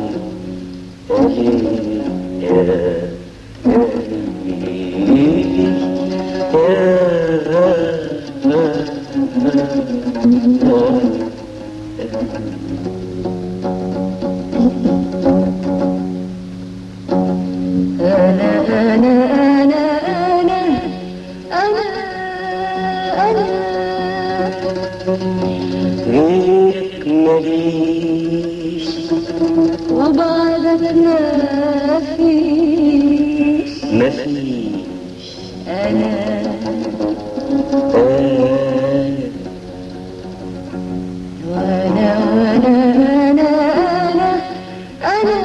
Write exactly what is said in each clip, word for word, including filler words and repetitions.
غيرك ماليش وبعدك مفيش مفيش أنا أنا وأنا وأنا أنا أنا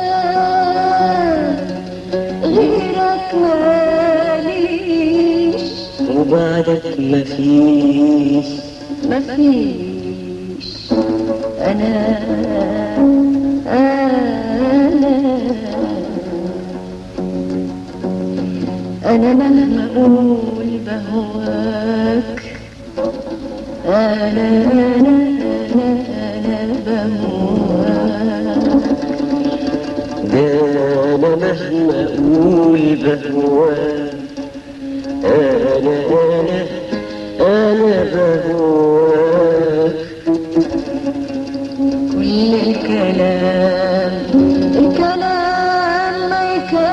أنا غيرك ماليش وبعدك مفيش مفيش أنا أنا أنا مهما أقول بهواك أنا أنا أنا أنا بهواك ده أنا مهما أقول بهواك أنا أنا أنا بهواك كل الكلام الكلام ما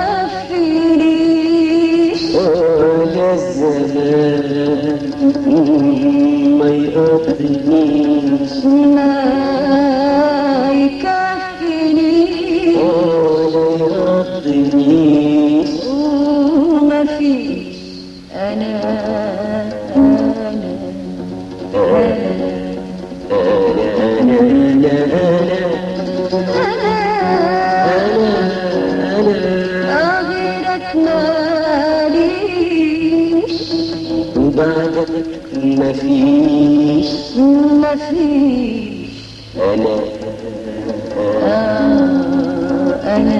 يكفينيش ولا الزمان ما يقضنيش ما يكفينيش ولا يقضنيش وما فيش أنا أنا غيرك ماليش وبعدك مفيش مفيش أنا أنا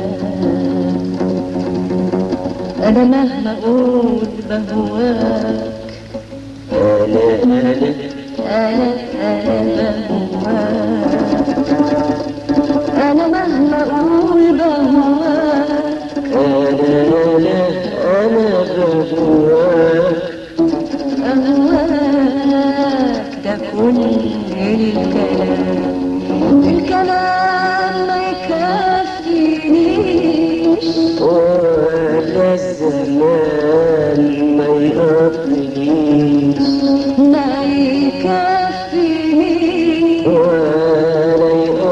أنا مهما أقول بهواك أنا أنا أنا أنا بهواك أنا مهما أقول بهواك أنا أنا أنا بهواك أهواك ده كل الكلام الكلام ما يكفينيش ولا الزمان ما يقضنيش ما يكفينيش ولا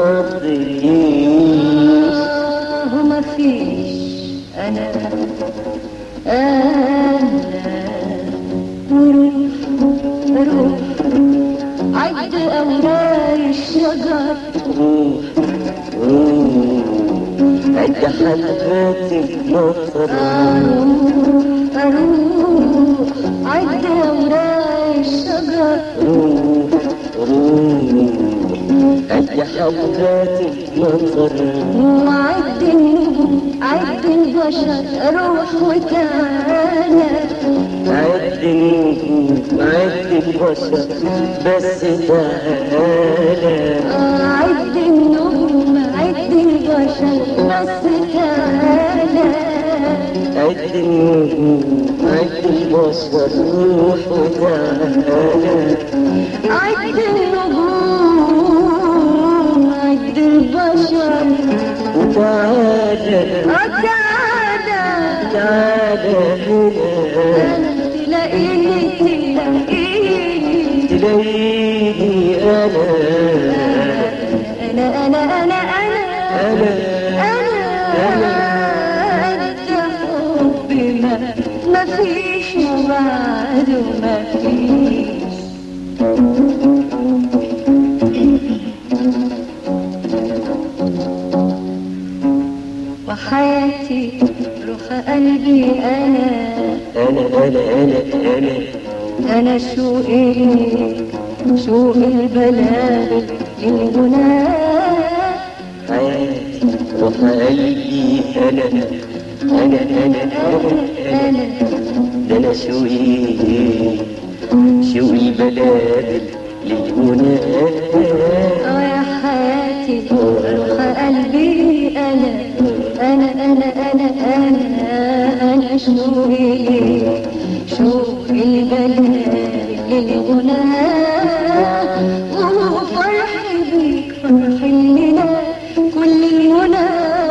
يقضنيش وما فيش أنا أنا وروح روح عد أوراق الشجر روح روح عد حبات المطر أروح أروح عد أوراق الشجر روح روح عد حبات المطر وعد النجوم عد البشر روح وتعالى عد النجوم عد البشر بس تعالى عد النجوم عد البشر بس تعالى عد النجوم عد البشر روح وتعالى عد النجوم عد البشر وتعالى تعالى تعالى هنا تلاقيني تلاقيني تلاقيني أنا أنا أنا أنا أنا أنا أنا أنت حبي ما ما فيش وبعده ما فيش وحياتي روح قلبي أنا أنا أنا أنا أنا أنا شوقي ليك شوق البلاد للجنان حياتي روح قلبي أنا أنا أنا أنا أنا ده أنا شوقي شوقي بلاد للهنا اه يا حياتي روح قلبي شوقي ليك شوق البلاد للغناء وفرحي بيك فرح لنا كل المنى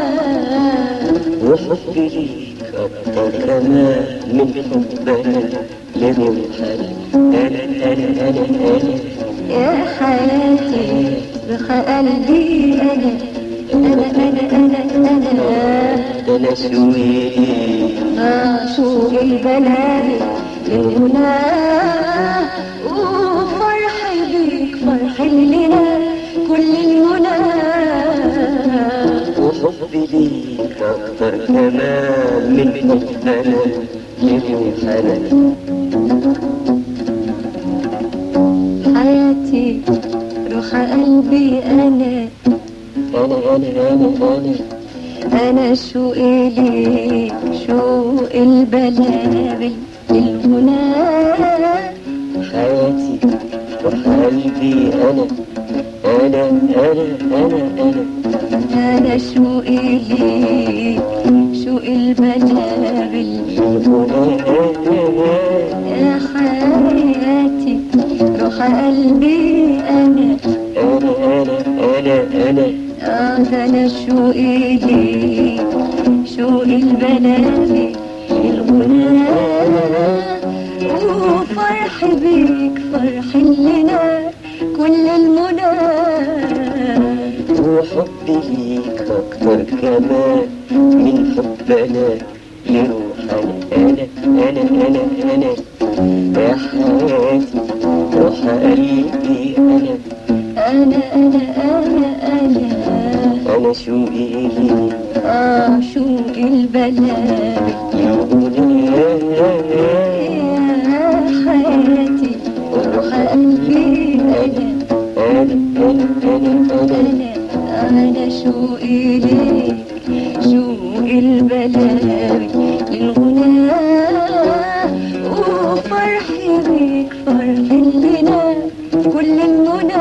وحبي ليك أكتر كمان من حبنا لروحنا أنا أنا أنا أنا يا حياتي رخ قلبي أنا أنا أنا أنا أنا أنا شوقي آه شوق البلاد للغنى وفرحي بيك فرح لنا كل المنى وحبي ليك أكتر كمان من حبنا لروحنا حياتي روح قلبي أنا أنا أنا أنا أنا أنا شوقي ليك شوق البلابل للغنى حياتي وقلبي أنا أنا أنا أنا أنا أنا شوقي ليك شوق البلابل يا حياتي روح قلبي أنا أنا أنا أنا أنا آه ده أنا شوقي ليك شوق البلابل للغنى وفرحي بيك فرح لنا كل المنى وحبي ليك أكتر كمان من حبنا لروحنا أنا أنا أنا أنا يا حياتي روح قلبي أنا أنا أنا أنا أنا أنا شوقي ليك آه شوق البلاد يا حياتي روح قلبي أنا أنا أنا أنا أنا أنا أنا شوقي ليك شوق البلاد للغنى وفرحي بيك فرح لنا كل المنى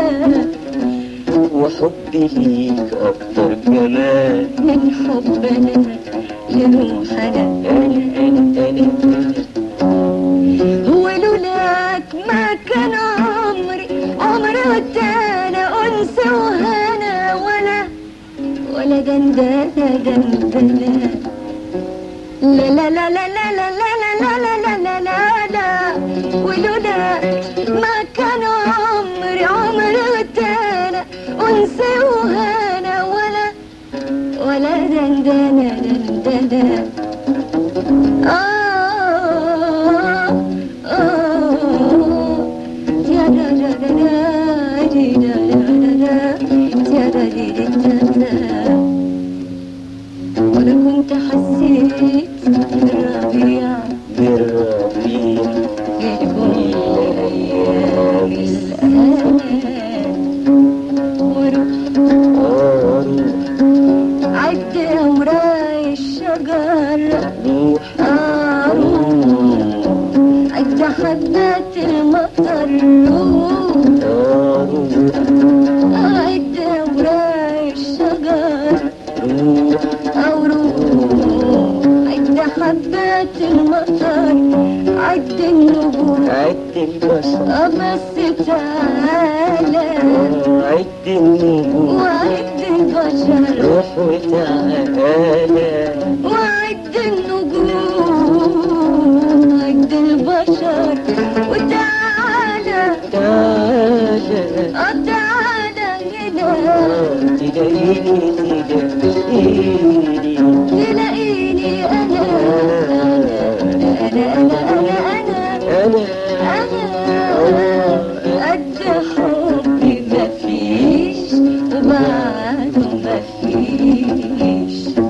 وحبي ليك أكتر كمان من حبنا لروحنا أنا أنا أنا أنا هو لولاك ما كان عمري عمري ودانا أنس وهنا ولا ولا دندنة دندنة لا لا لا لا لا لا لا لا لا لا لا لا لا ولولاك ما كان عمري عمري ودانا أنس وهنا ولا ولا دندنة دندنة آه آه يا دا دا دا دا دي دا دا دا دا يا دا دي دي دا دا ولا كنت حسيت بالربيع بالربيع يكون أيام الأمان وروح أروح عد أوراق الشجر روح أروح عد حبات المطر روح أروح عد أوراق الشجر روح أو روح عد حبات المطر عد النجوم عد البشر بس تعالى عد النجوم وعد البشر روح وتعالى وعد النجوم عد البشر وتعالى تعالى تعالى هنا تلاقيني تلاقيني تلاقيني أنا أنا أنا أنا أنا أنا أنا قد حبي مفيش وبعده مفيش